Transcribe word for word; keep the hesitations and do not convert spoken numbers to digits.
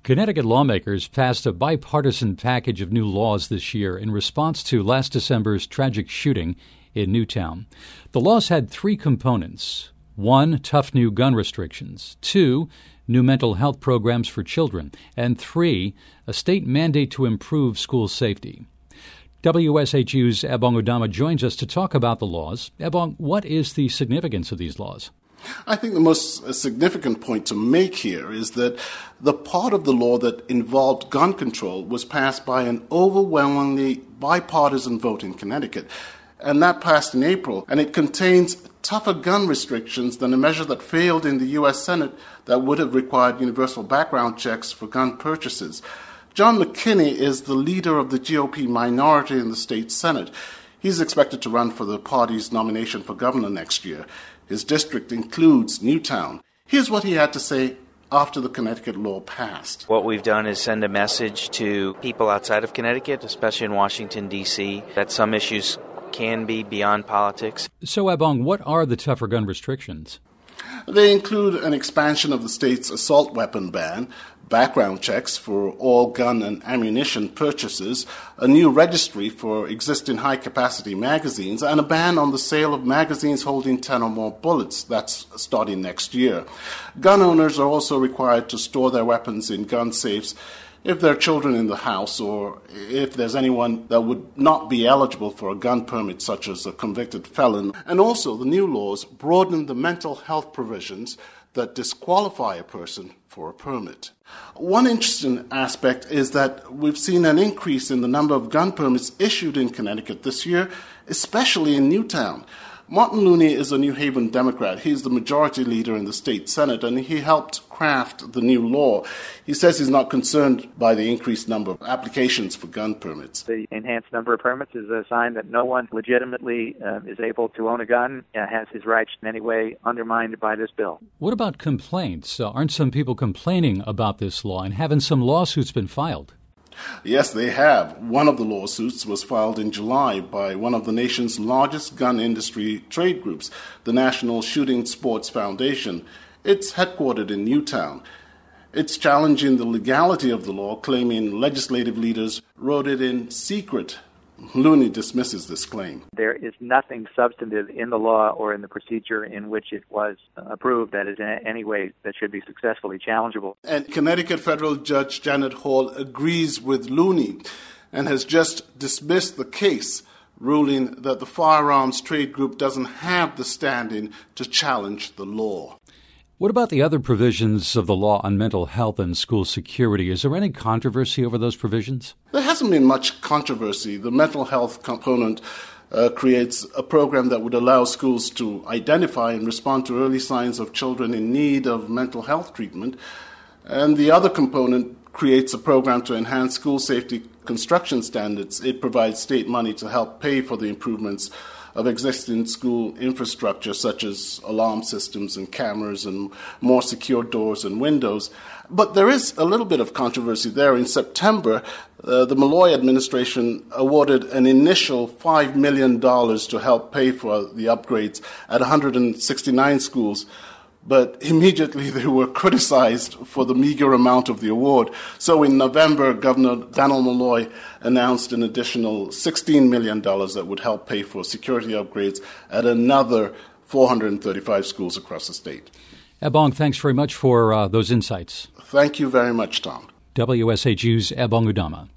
Connecticut lawmakers passed a bipartisan package of new laws this year in response to last December's tragic shooting in Newtown. The laws had three components. One, tough new gun restrictions. Two, new mental health programs for children. And three, a state mandate to improve school safety. W S H U's Ebong Udoma joins us to talk about the laws. Ebong, what is the significance of these laws? I think the most significant point to make here is that the part of the law that involved gun control was passed by an overwhelmingly bipartisan vote in Connecticut. And that passed in April, and it contains tougher gun restrictions than a measure that failed in the U S Senate that would have required universal background checks for gun purchases. John McKinney is the leader of the G O P minority in the state Senate. He's expected to run for the party's nomination for governor next year. His district includes Newtown. Here's what he had to say after the Connecticut law passed. What we've done is send a message to people outside of Connecticut, especially in Washington, D C, that some issues can be beyond politics. So, Ebong, what are the tougher gun restrictions? They include an expansion of the state's assault weapon ban, background checks for all gun and ammunition purchases, a new registry for existing high-capacity magazines, and a ban on the sale of magazines holding ten or more bullets. That's starting next year. Gun owners are also required to store their weapons in gun safes if there are children in the house or if there's anyone that would not be eligible for a gun permit, such as a convicted felon. And also, the new laws broaden the mental health provisions that disqualify a person for a permit. One interesting aspect is that we've seen an increase in the number of gun permits issued in Connecticut this year, especially in Newtown. Martin Looney is a New Haven Democrat. He's the majority leader in the state Senate, and he helped craft the new law. He says he's not concerned by the increased number of applications for gun permits. The enhanced number of permits is a sign that no one legitimately uh, is able to own a gun, uh, has his rights in any way undermined by this bill. What about complaints? Uh, aren't some people complaining about this law, and haven't some lawsuits been filed? Yes, they have. One of the lawsuits was filed in July by one of the nation's largest gun industry trade groups, the National Shooting Sports Foundation. It's headquartered in Newtown. It's challenging the legality of the law, claiming legislative leaders wrote it in secret. Looney dismisses this claim. There is nothing substantive in the law or in the procedure in which it was approved that is in any way that should be successfully challengeable. And Connecticut federal judge Janet Hall agrees with Looney and has just dismissed the case, ruling that the firearms trade group doesn't have the standing to challenge the law. What about the other provisions of the law on mental health and school security? Is there any controversy over those provisions? There hasn't been much controversy. The mental health component uh, creates a program that would allow schools to identify and respond to early signs of children in need of mental health treatment. And the other component creates a program to enhance school safety construction standards. It provides state money to help pay for the improvements of existing school infrastructure, such as alarm systems and cameras and more secure doors and windows. But there is a little bit of controversy there. In September, uh, the Malloy administration awarded an initial five million dollars to help pay for the upgrades at one hundred sixty-nine schools. But immediately they were criticized for the meager amount of the award. So in November, Governor Dannel Malloy announced an additional sixteen million dollars that would help pay for security upgrades at another four hundred thirty-five schools across the state. Ebong, thanks very much for uh, those insights. Thank you very much, Tom. W S H U's Ebong Udoma.